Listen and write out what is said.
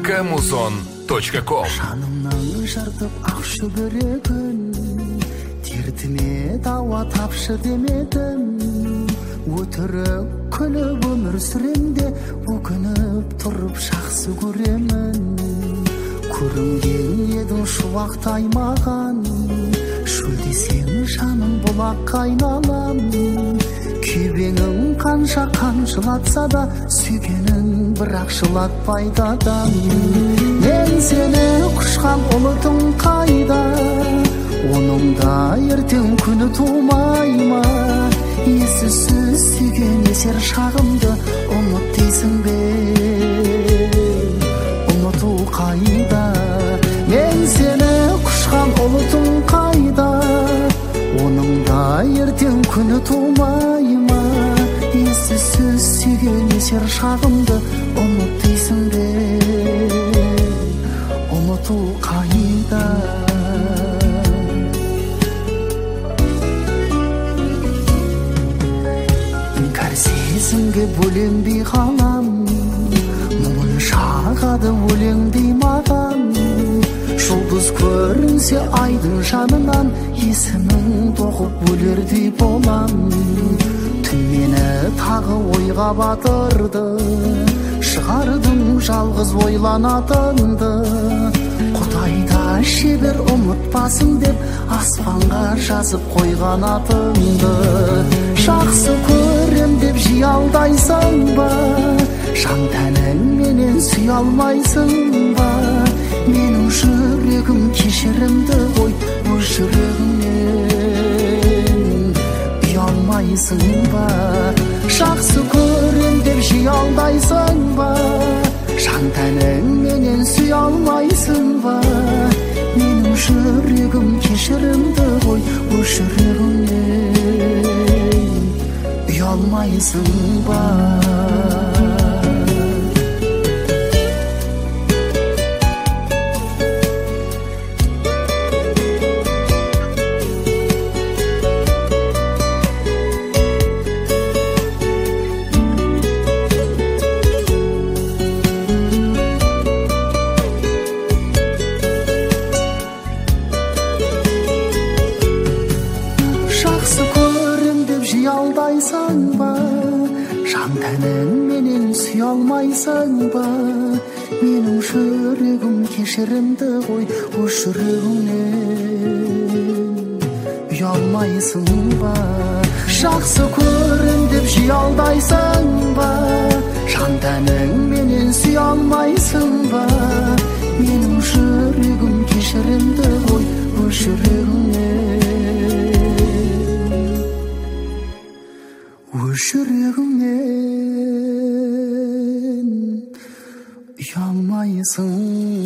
kmuzon.com. Жанымнан жыртып ақ шүберегін, дертіме дауа тапшы демедім. Өтірік күліп өмір сүремде, өкініп тұрып жақсы көремін. Көрінген едің шуақтай маған, шөлдесең жаным бұлаққа айналам. Күйбеңің қанша қаншылатса да, сүйгенің бірақ жылатпайды адам. Мен сені құшқан ұлытың қайда, оның да ертең күні тумай ма? Ессіз сүйген есер шағымды ұмыт дейсің бе? Ұмыту қайда? Мен сені құшқан ұлытың қайда, оның да ертең күні тумай ма? Ессіз сүйген есер шағымды ұмыт дейсің бе? Ұмыту қайда? Іңкәр сезімге бөленбей қалам, мұңын шағады өлеңдей маған. Жұлдыз көрінсе айдың жанынан, есімің тоқып өлердей болам. Түн мені тағы ойға батырды, шығардың жалғыз ойланатынды. Құдайда шебер ұмытпасын деп, аспанға жазып қойған атыңды. Жақсы көрем деп жиялдайсың ба, жан тәніңменен сүй алмайсың ба? Менің жүрегім кешірімді ғой, өз жүрегіңнен ұялмайсың ба? Жақсы көрем деп жиялдайсың ба, жан тәніңменен сүй алмайсың ба? Менің жүрегім кешірімді ғой, өз жүрегіңнен ұялмайсың ба? Алдайсың ба, жан тәніңменен сүй алмайсың ба? Менің жүрегім кешірімді ғой, өз жүрегіңнен ұялмайсың ба? Жақсы көрем деп жиялдайсың ба, жан тәніңменен сүй алмайсың ба? Менің жүрегім кешірімді ғой, өз жүрегіңнен жүрегіңнен ұялмайсың